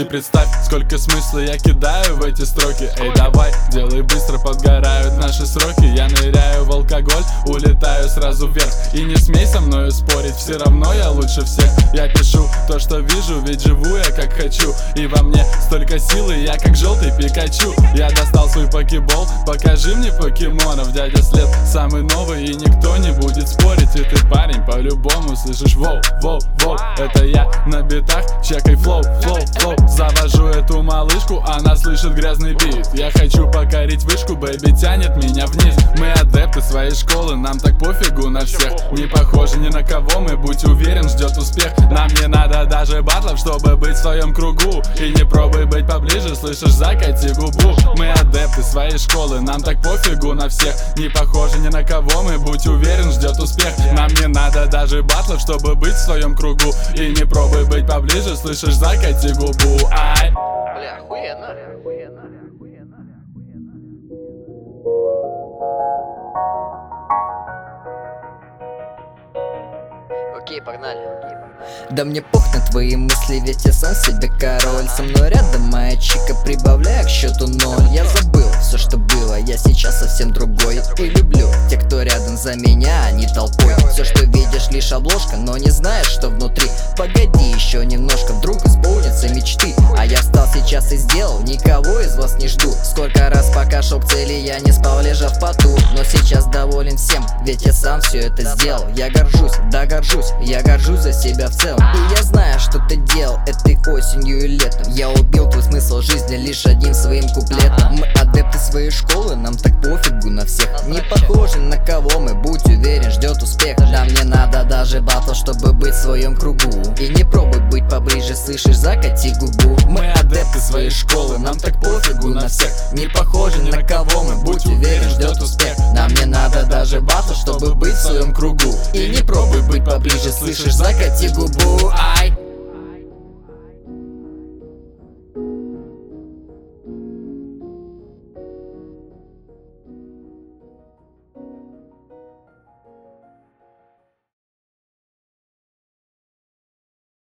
Ты представь, сколько смысла я кидаю в эти строки. Эй, давай, делай быстро, подгорают наши сроки. Я ныряю в алкоголь, улетаю сразу вверх. И не смей со мною спорить, все равно я лучше всех. Я пишу то, что вижу, ведь живу я как хочу. И во мне столько силы, я как желтый Пикачу. Я достал свой покебол, покажи мне покемонов. Дядя След самый новый, и никто не будет спорить. И ты, парень, по-любому слышишь воу, воу, воу. Это я на битах, чекай флоу, флоу, флоу. Завожу эту малышку, она слышит грязный бит. Я хочу покорить вышку, бэйби тянет меня вниз. Мы адепты своей школы, нам так пофигу на всех. Не похожи ни на кого, мы, будь уверен, ждет успех. Нам не надо даже батлов, чтобы быть в своем кругу. И не пробуй быть поближе, слышишь, закати губу. Мы адепты своей школы, нам так пофигу на всех. Не похожи ни на кого, мы, будь уверен, ждет успех. Нам не надо даже батлов, чтобы быть в своем кругу. И не пробуй быть поближе, слышишь, закати губу. Ай. Бля, охуенно. Окей, погнали. Да мне пох на твои мысли, ведь я сам себе король. Со мной рядом моя чика, прибавляя к счету ноль. Я забыл все, что было, я сейчас совсем другой. И люблю тех, кто рядом за меня, а не толпой. Все, что видишь, лишь обложка, но не знаешь, что внутри. Погоди еще немножко, вдруг исполнятся мечты. А я встал сейчас и сделал, никого из вас не жду. Сколько раз пока шел к цели, я не спал, лежа в поту. Но сейчас доволен всем, ведь я сам все это сделал. Я горжусь, да горжусь, я горжусь за себя в целом. И я знаю, что ты делал этой осенью и летом. Я убил твой смысл жизни лишь одним своим куплетом. Мы адепты своей школы, нам так пофигу на всех. Не похожи на кого мы, будь уверен, ждет успех. Нам не надо даже батл, чтобы быть в своем кругу. И не пробуй быть поближе, слышишь, закати губу. Мы адепты своей школы, нам так пофигу на всех. Не похожи ни на кого мы, будь уверен, ждет успех. Нам не надо даже батл, чтобы быть в своем кругу. И не пробуй быть поближе, слышишь, закати губу. Ай.